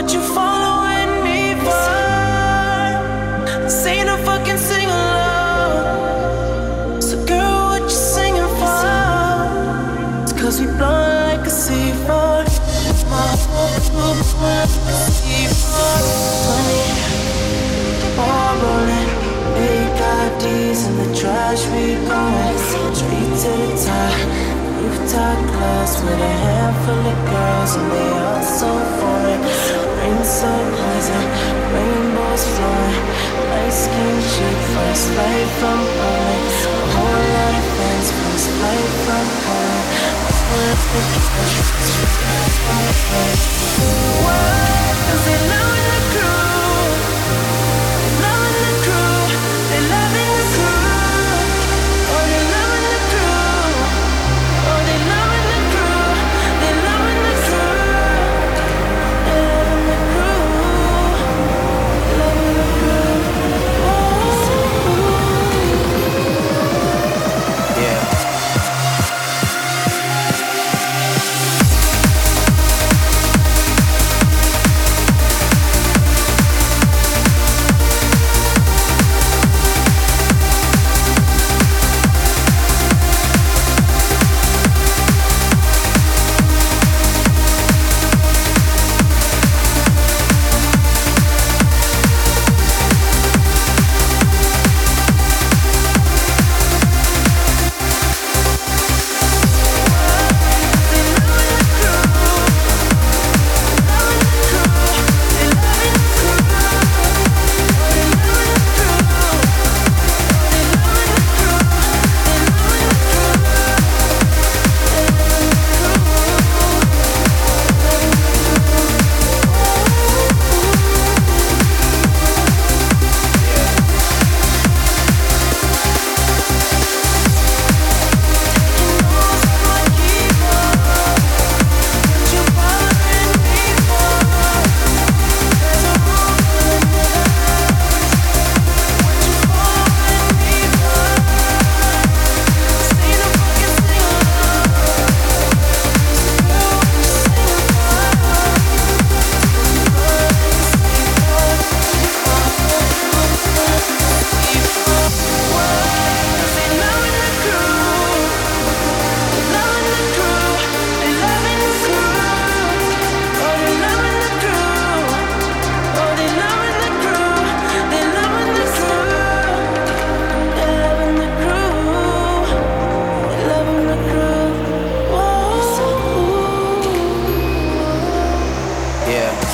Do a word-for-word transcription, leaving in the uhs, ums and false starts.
you following me for? This ain't a fucking sing along. So girl, what you singing for? It's cause we blowing like a C four. My whole group like a C four. twenty, ball rolling. Big I Ds in the trash, we going straight to the top. Rooftop clubs with a handful of girls and they all so foreign. Rain so poison, rainbows flowing. Light skin chick, first flight from Poland. A whole lot of fans, first flight from Poland. What? Cause they loving the crew. Loving the crew. They loving the crew. Oh, they loving the crew. Oh, they loving the crew. They loving the crew. They loving the crew. Loving the crew. Yeah. Yeah.